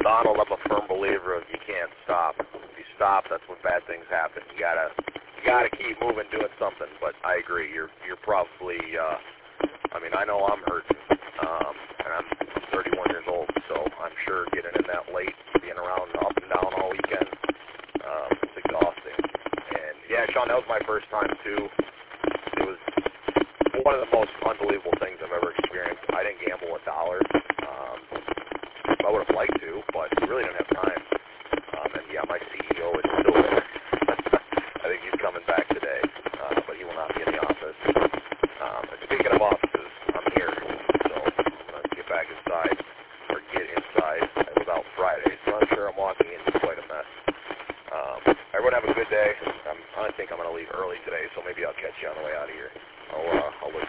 Donald, I'm a firm believer of you can't stop. If you stop, that's when bad things happen. You gotta keep moving, doing something. But I agree. You're probably. I mean, I know I'm hurting, and I'm 31 years old, so I'm sure getting in that late, being around up and down all weekend, it's exhausting. And yeah, Sean, that was my first time too. It was one of the most unbelievable things I've ever experienced. I didn't gamble $1. I would have liked to, but really didn't have time. And yeah, my CEO is still there. I think he's coming back today, but he will not be in the office. And speaking of offices, I'm here, so I'm going to get back inside, or get inside. I was out Friday, so I'm sure I'm walking into quite a mess. Everyone have a good day. I think I'm going to leave early today, so maybe I'll catch you on the way out of here. I'll look